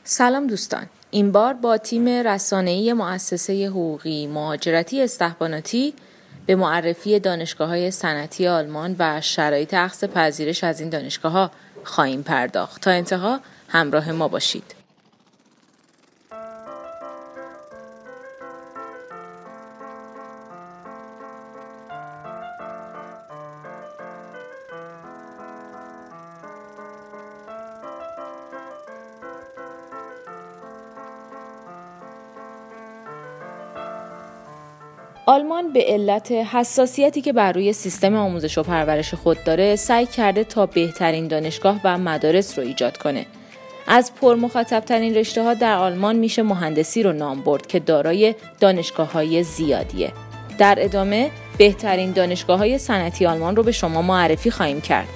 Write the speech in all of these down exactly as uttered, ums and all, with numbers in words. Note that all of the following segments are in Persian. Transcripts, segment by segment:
سلام دوستان، این بار با تیم رسانه‌ای مؤسسه حقوقی مهاجرتی استحباناتی به معرفی دانشگاه‌های صنعتی آلمان و شرایط اخذ پذیرش از این دانشگاه‌ها خواهیم پرداخت. تا انتها همراه ما باشید. آلمان به علت حساسیتی که بر روی سیستم آموزش و پرورش خود داره سعی کرده تا بهترین دانشگاه و مدارس رو ایجاد کنه. از پرمخاطب‌ترین رشته‌ها در آلمان میشه مهندسی رو نام برد که دارای دانشگاه‌های زیادیه. در ادامه بهترین دانشگاه‌های صنعتی آلمان رو به شما معرفی خواهیم کرد.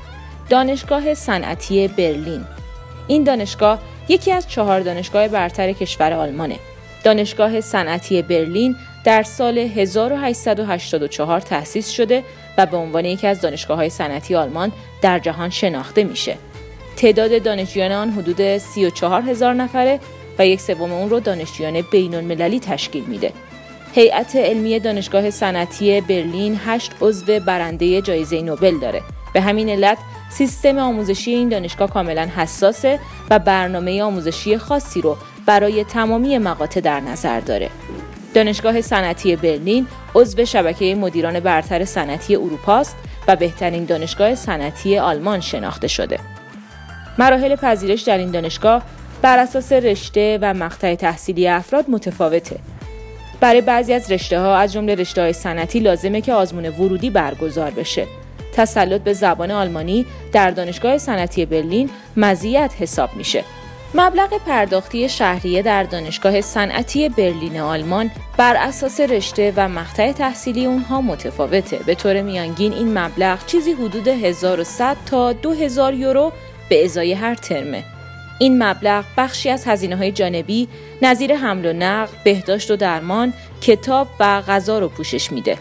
دانشگاه صنعتی برلین. این دانشگاه یکی از چهار دانشگاه برتر کشور آلمانه. دانشگاه صنعتی برلین در سال هزار و هشتصد و هشتاد و چهار تأسیس شده و به عنوان یکی از دانشگاه‌های صنعتی آلمان در جهان شناخته میشه. تعداد دانشجویان آن حدود سی و چهار هزار نفره و یک سوم اون رو دانشجویان بین‌المللی تشکیل میده. هیئت علمی دانشگاه صنعتی برلین هشت عضو برنده جایزه نوبل داره. به همین علت سیستم آموزشی این دانشگاه کاملا حساسه و برنامه آموزشی خاصی رو برای تمامی مقاطع در نظر داره. دانشگاه صنعتی برلین عضو شبکه مدیران برتر صنعتی اروپا است و بهترین دانشگاه صنعتی آلمان شناخته شده. مراحل پذیرش در این دانشگاه بر اساس رشته و مقطع تحصیلی افراد متفاوته. برای بعضی از رشته‌ها از جمله رشته‌های صنعتی لازمه که آزمون ورودی برگزار بشه. تسلط به زبان آلمانی در دانشگاه صنعتی برلین مزیت حساب میشه. مبلغ پرداختی شهریه در دانشگاه صنعتی برلین آلمان بر اساس رشته و مقطع تحصیلی اونها متفاوته. به طور میانگین این مبلغ چیزی حدود هزار و صد تا دو هزار یورو به ازای هر ترمه. این مبلغ بخشی از هزینه‌های جانبی نظیر حمل و نقل، بهداشت و درمان، کتاب و غذا رو پوشش میده.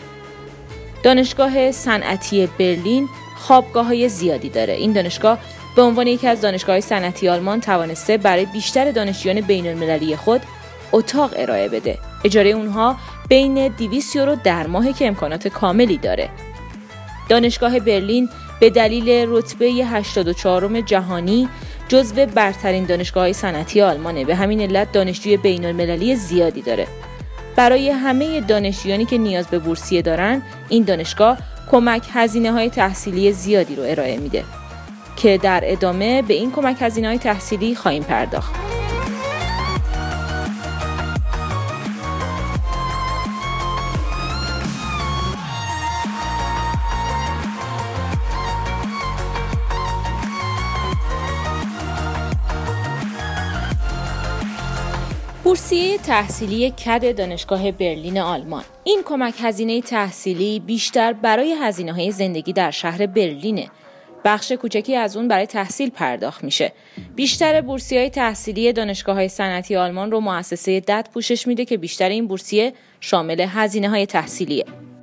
دانشگاه صنعتی برلین خوابگاه‌های زیادی داره. این دانشگاه به عنوان یکی از دانشگاه‌های صنعتی آلمان توانسته برای بیشتر دانشجویان بین‌المللی خود اتاق ارائه بده. اجاره اونها بین دویست یورو در ماه که امکانات کاملی داره. دانشگاه برلین به دلیل رتبه هشتاد و چهارم جهانی جزو برترین دانشگاه‌های صنعتی آلمانه. به همین علت دانشجوی بین‌المللی زیادی داره. برای همه دانشجویانی که نیاز به بورسیه دارن، این دانشگاه کمک هزینه‌های تحصیلی زیادی رو ارائه میده که در ادامه به این کمک هزینه‌های تحصیلی خواهیم پرداخت. بورسیه تحصیلی کد دانشگاه برلین آلمان. این کمک هزینه تحصیلی بیشتر برای هزینه‌های زندگی در شهر برلینه. بخش کوچکی از اون برای تحصیل پرداخت میشه. بیشتر بورسیه‌های تحصیلی دانشگاه‌های صنعتی آلمان رو مؤسسه دت پوشش میده که بیشتر این بورسیه شامل هزینه‌های تحصیلیه.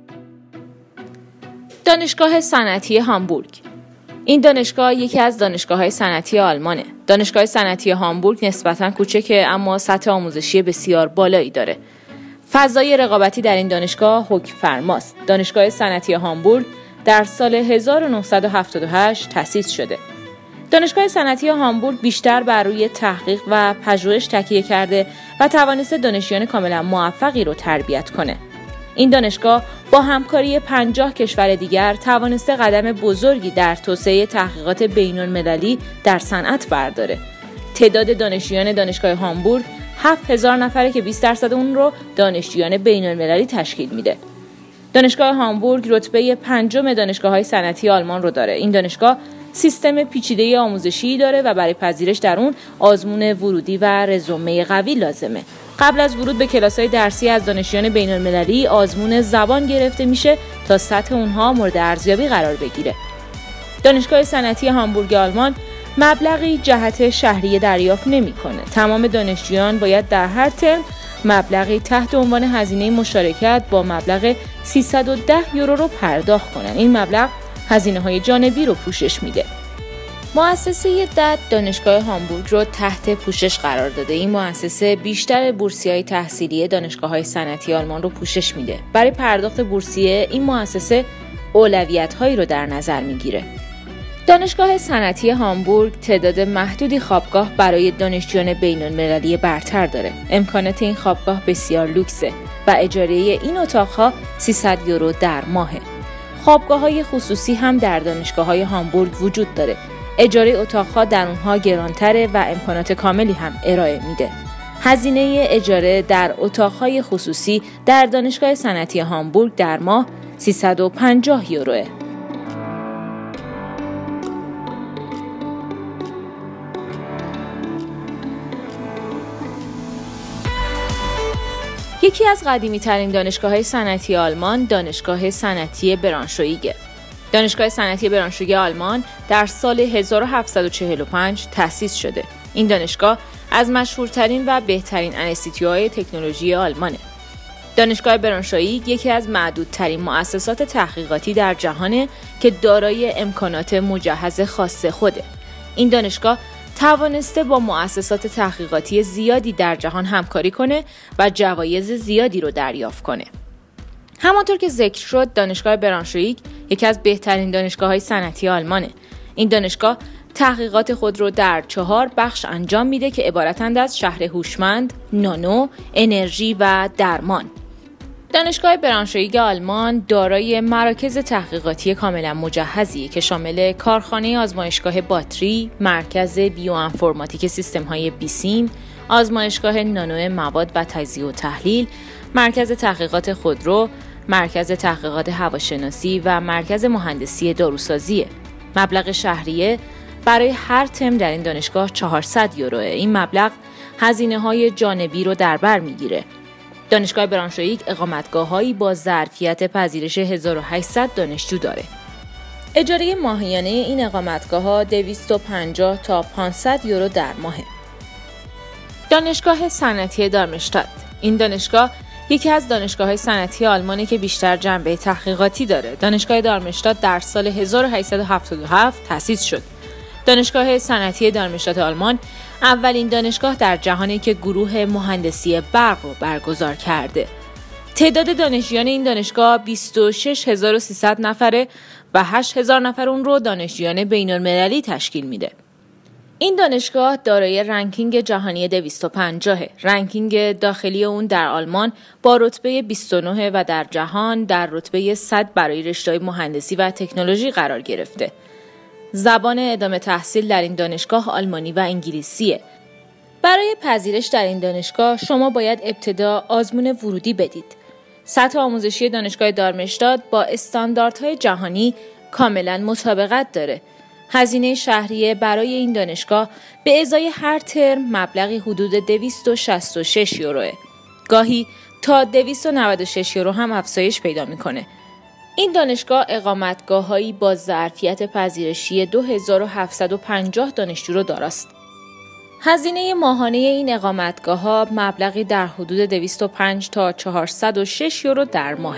دانشگاه صنعتی هامبورگ. این دانشگاه یکی از دانشگاه‌های صنعتی آلمانه. دانشگاه صنعتی هامبورگ نسبتاً کوچکه اما سطح آموزشی بسیار بالایی داره. فضای رقابتی در این دانشگاه حکم فرماست. دانشگاه صنعتی هامبورگ در سال هزار و نهصد و هفتاد و هشت تأسیس شده. دانشگاه صنعتی هامبورگ بیشتر بر روی تحقیق و پژوهش تکیه کرده و توانسته دانشجویان کاملا موفقی رو تربیت کنه. این دانشگاه با همکاری پنجاه کشور دیگر توانسته قدم بزرگی در توسعه تحقیقات بین‌المللی در صنعت برداره. تعداد دانشجویان دانشگاه هامبورگ هفت هزار نفره که بیست درصد اون رو دانشجویان بین‌المللی تشکیل میده. دانشگاه هامبورگ رتبه پنجم دانشگاه‌های صنعتی آلمان رو داره. این دانشگاه سیستم پیچیده آموزشی داره و برای پذیرش در اون آزمون ورودی و رزومه قوی لازمه. قبل از ورود به کلاس‌های درسی از دانشجویان بین‌المللی آزمون زبان گرفته میشه تا سطح اونها مورد ارزیابی قرار بگیره. دانشگاه صنعتی هامبورگ آلمان مبلغی جهت شهریه دریافت نمی‌کنه. تمام دانشجویان باید در هر ترم مبلغی تحت عنوان هزینه مشارکت با مبلغ سیصد و ده یورو رو پرداخت کنن. این مبلغ هزینه‌های جانبی رو پوشش میده. مؤسسه دد دانشگاه هامبورگ رو تحت پوشش قرار داده. این مؤسسه بیشتر بورسیه‌های تحصیلی دانشگاه‌های صنعتی آلمان رو پوشش میده. برای پرداخت بورسیه این مؤسسه اولویت‌هایی رو در نظر میگیره. دانشگاه صنعتی هامبورگ تعداد محدودی خوابگاه برای دانشجویان بین‌المللی برتر داره. امکانات این خوابگاه بسیار لوکسه و اجاره این اتاق‌ها سیصد یورو در ماهه. خوابگاه‌های خصوصی هم در دانشگاه‌های هامبورگ وجود داره. اجاره اتاق‌ها در اونها گرانتره و امکانات کاملی هم ارائه میده. هزینه اجاره در اتاق‌های خصوصی در دانشگاه صنعتی هامبورگ در ماه سیصد و پنجاه یوروه. یکی از قدیمی‌ترین دانشگاه‌های صنعتی آلمان دانشگاه صنعتی برانشویگه. دانشگاه صنعتی برانشویگ آلمان در سال هزار و هفتصد و چهل و پنج تأسیس شده. این دانشگاه از مشهورترین و بهترین انستیتوهای تکنولوژی آلمانه. دانشگاه برانشویگ یکی از معدودترین مؤسسات تحقیقاتی در جهانه که دارای امکانات مجهز خاص خوده. این دانشگاه توانسته با مؤسسات تحقیقاتی زیادی در جهان همکاری کنه و جوایز زیادی رو دریافت کنه. همانطور که ذکر شد، دانشگاه برانشویگ یکی از بهترین دانشگاه‌های صنعتی آلمانه. این دانشگاه تحقیقات خود رو در چهار بخش انجام میده که عبارتند از شهر هوشمند، نانو، انرژی و درمان. دانشگاه برانشویگ آلمان دارای مراکز تحقیقاتی کاملا مجهزی که شامل کارخانه آزمایشگاه باتری، مرکز بیوانفورماتیک سیستم‌های بیسیم، آزمایشگاه نانو مواد و تجزیه و تحلیل، مرکز تحقیقات خودرو، مرکز تحقیقات هواشناسی و مرکز مهندسی داروسازیه. مبلغ شهریه برای هر ترم در این دانشگاه چهارصد یوروه. این مبلغ هزینه‌های جانبی رو در بر میگیره. دانشگاه برانشویگ اقامتگاه‌هایی با ظرفیت پذیرش هزار و هشتصد دانشجو داره. اجاره ماهیانه این اقامتگاه‌ها دویست و پنجاه تا پانصد یورو در ماهه. دانشگاه صنعتی دارمشتات. این دانشگاه یکی از دانشگاه‌های صنعتی آلمانی که بیشتر جنبه تحقیقاتی داره. دانشگاه دارمشتات در سال هزار و هشتصد و هفتاد و هفت تأسیس شد. دانشگاه صنعتی دارمشتات آلمان اولین دانشگاه در جهانی که گروه مهندسی برق رو برگزار کرده. تعداد دانشجویان این دانشگاه بیست و شش هزار و سیصد نفره و هشت هزار نفر اون رو دانشجویان بین‌المللی تشکیل میده. این دانشگاه دارای رنکینگ جهانی دویست و پنجاه. رنکینگ داخلی اون در آلمان با رتبه بیست و نه و در جهان در رتبه صد برای رشته‌های مهندسی و تکنولوژی قرار گرفته. زبان ادامه تحصیل در این دانشگاه آلمانی و انگلیسیه. برای پذیرش در این دانشگاه شما باید ابتدا آزمون ورودی بدید. سطح آموزشی دانشگاه دارمشتات با استانداردهای جهانی کاملا مطابقت داره. هزینه شهریه برای این دانشگاه به ازای هر ترم مبلغی حدود دویست و شصت و شش یوروه. گاهی تا دویست و نود و شش یورو هم افزایش پیدا میکنه. این دانشگاه اقامتگاه‌هایی با ظرفیت پذیرشی دو هزار و هفتصد و پنجاه دانشجو رو داراست. هزینه ماهانه این اقامتگاه‌ها مبلغی در حدود دویست و پنج تا چهارصد و شش یورو در ماه.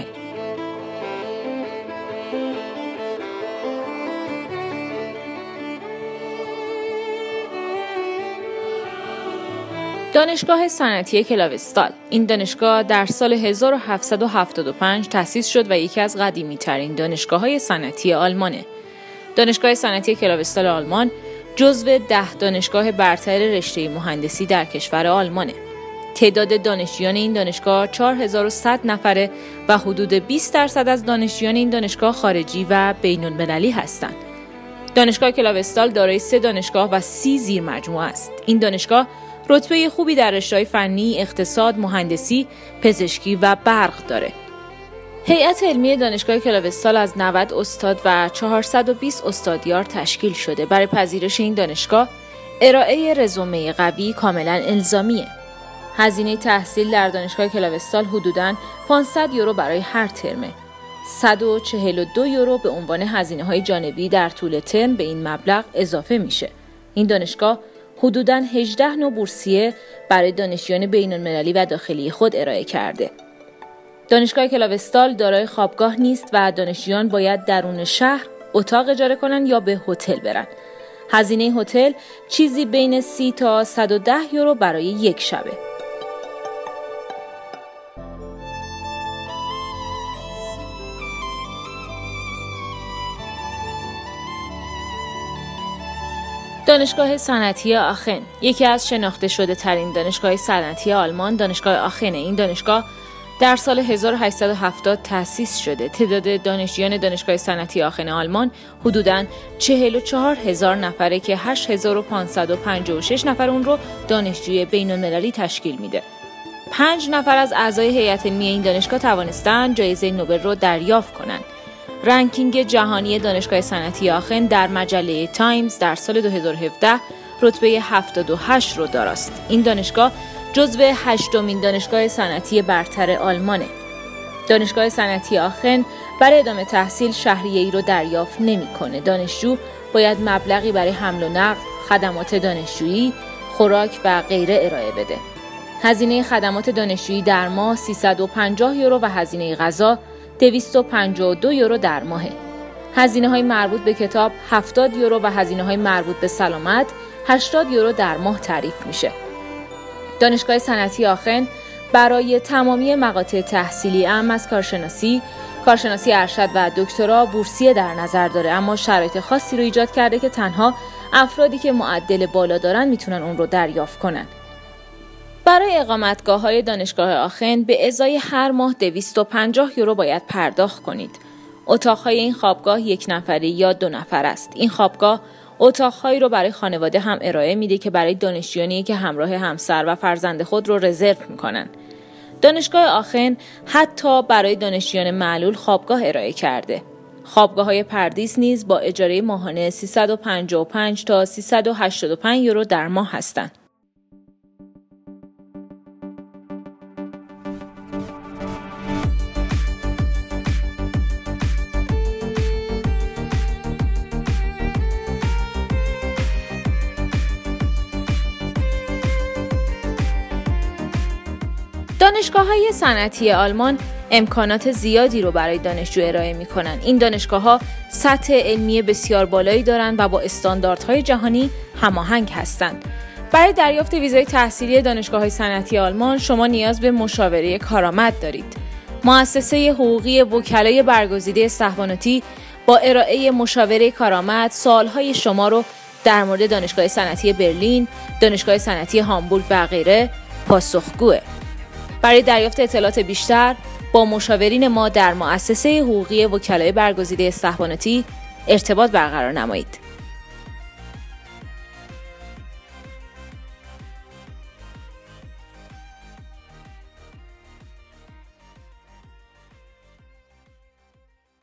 دانشگاه صنعتی کلاوستال. این دانشگاه در سال هزار و هفتصد و هفتاد و پنج تأسیس شد و یکی از قدیمی‌ترین دانشگاه‌های صنعتی آلمانه. دانشگاه صنعتی کلاوستال آلمان جزو ده دانشگاه برتر رشته مهندسی در کشور آلمانه. تعداد دانشجویان این دانشگاه چهار هزار و صد نفره و حدود بیست درصد از دانشجویان این دانشگاه خارجی و بین‌المللی هستند. دانشگاه کلاوستال دارای سه دانشگاه و سی زیر مجموعه است. این دانشگاه رتبه خوبی در رشته‌های فنی، اقتصاد، مهندسی، پزشکی و برق داره. هیئت علمی دانشگاه کلاوستال از نود استاد و چهارصد و بیست استادیار تشکیل شده. برای پذیرش این دانشگاه ارائه رزومه قوی کاملا الزامیه. هزینه تحصیل در دانشگاه کلاوستال حدوداً پانصد یورو برای هر ترمه. صد و چهل و دو یورو به عنوان هزینه‌های جانبی در طول ترم به این مبلغ اضافه میشه. این دانشگاه حدوداً هجده نوع بورسیه برای دانشجویان بین‌المللی و داخلی خود ارائه کرده. دانشگاه کلاوستال دارای خوابگاه نیست و دانشجویان باید درون شهر اتاق اجاره کنن یا به هتل برن. هزینه هتل چیزی بین سی تا صد و ده یورو برای یک شبه. دانشگاه صنعتی آخن یکی از شناخته شده ترین دانشگاه صنعتی آلمان، دانشگاه آخنه. این دانشگاه در سال هزار و هشتصد و هفتاد تأسیس شده. تعداد دانشجویان دانشگاه صنعتی آخن آلمان حدوداً چهل و چهار هزار نفره که هشت هزار و پانصد و پنجاه و شش نفر اون رو دانشجوی بین‌المللی تشکیل میده. پنج نفر از اعضای هیئت علمی این دانشگاه توانستن جایزه نوبل رو دریافت کنند. رنکینگ جهانی دانشگاه صنعتی آخن در مجله تایمز در سال دو هزار و هفده رتبه هفتاد و هشت رو داراست. این دانشگاه جزو هشتمین دانشگاه صنعتی برتر آلمانه. دانشگاه صنعتی آخن برای ادامه تحصیل شهریه‌ای رو دریافت نمی‌کنه. دانشجو باید مبلغی برای حمل و نقل، خدمات دانشجویی، خوراک و غیره ارائه بده. هزینه خدمات دانشجویی در ماه سیصد و پنجاه یورو و هزینه غذا دویست و پنجاه و دو یورو در ماهه. هزینه‌های مربوط به کتاب هفتاد یورو و هزینه‌های مربوط به سلامت هشتاد یورو در ماه تعریف میشه. دانشگاه صنعتی آخن برای تمامی مقاطع تحصیلی اعم از کارشناسی، کارشناسی ارشد و دکترا بورسیه در نظر داره، اما شرایط خاصی رو ایجاد کرده که تنها افرادی که معدل بالا دارن میتونن اون رو دریافت کنن. برای اقامتگاه‌های دانشگاه آخن به ازای هر ماه دویست و پنجاه یورو باید پرداخت کنید. اتاق‌های این خوابگاه یک نفری یا دو نفر است. این خوابگاه اتاق‌هایی رو برای خانواده هم ارائه میده که برای دانشجویانی که همراه همسر و فرزند خود رو رزرو میکنن. دانشگاه آخن حتی برای دانشجویان معلول خوابگاه ارائه کرده. خوابگاه‌های پردیس نیز با اجاره ماهانه سیصد و پنجاه و پنج تا سیصد و هشتاد و پنج یورو در ماه هستند. دانشگاه‌های صنعتی آلمان امکانات زیادی رو برای دانشجو ارائه می‌کنند. این دانشگاه‌ها سطح علمی بسیار بالایی دارند و با استانداردهای جهانی هماهنگ هستند. برای دریافت ویزای تحصیلی دانشگاه‌های صنعتی آلمان شما نیاز به مشاوره کارآمد دارید. مؤسسه حقوقی وکلای برگزیده استخباراتی با ارائه مشاوره کارآمد سوال‌های شما رو در مورد دانشگاه صنعتی برلین، دانشگاه صنعتی هامبورگ و غیره پاسخگوه. برای دریافت اطلاعات بیشتر با مشاورین ما در مؤسسه حقوقی وکلای برگزیده استخباراتی ارتباط برقرار نمایید.